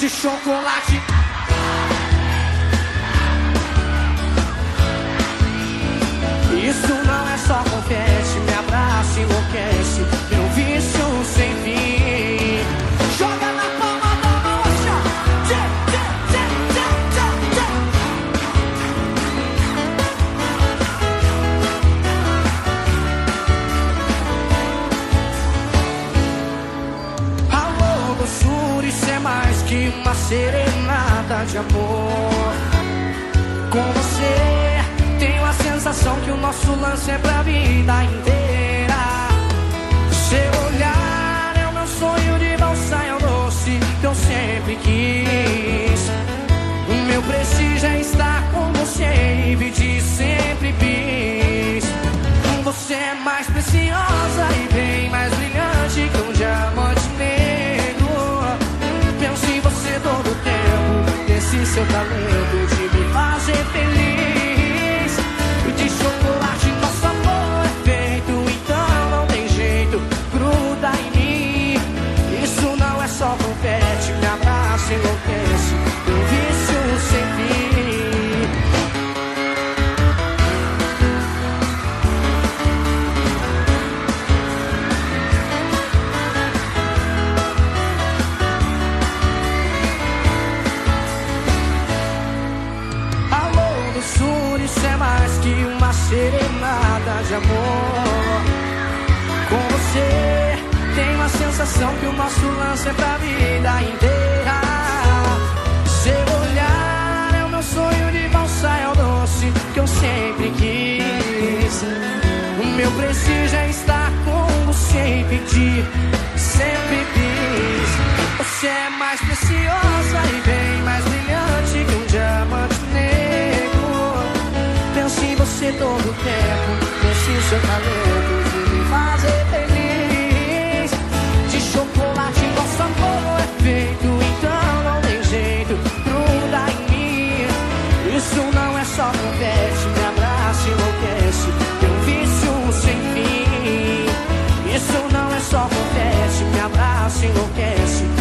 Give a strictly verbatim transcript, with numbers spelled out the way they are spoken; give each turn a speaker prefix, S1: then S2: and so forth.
S1: de chocolate. Isso não é só confete, me abraça, enlouquece, meu vício sem fim. Joga na palma da mão, tchê, tchê, tchê, tchê, tchê, tchê. Alô, doçura, isso é mais que uma serenata de amor. Com você tenho a sensação que o nosso lance é pra vida inteira. Seu olhar é o meu sonho de valsa, é o doce que eu sempre quis. O meu prestígio é estar com você e pedir sempre bis. Você é mais preciosa e bem mais brilhante que um diamante negro. Penso em você todo o tempo, nesse seu talento de me fazer feliz. De chocolate nosso amor é feito, então não tem jeito, gruda em mim. Isso não é só confete, me abraça, enlouquece, meu vício sem fim. Alô, doçura, isso é mais que uma serenata de amor. Com você tenho a sensação que o nosso lance é pra vida inteira. Seu olhar é o meu sonho de valsa, é o doce que eu sempre quis. O meu prestígio é estar com você e pedir sempre bis. Você é mais preciosa e bem mais brilhante que um diamante negro. Penso em você todo o tempo, nesse seu talento de me fazer feliz. De chocolate nosso amor é feito, então não tem jeito, gruda em mim. Isso não é só confete, me abraça, enlouquece, meu vício sem fim. Isso não é só confete, me abraça, enlouquece,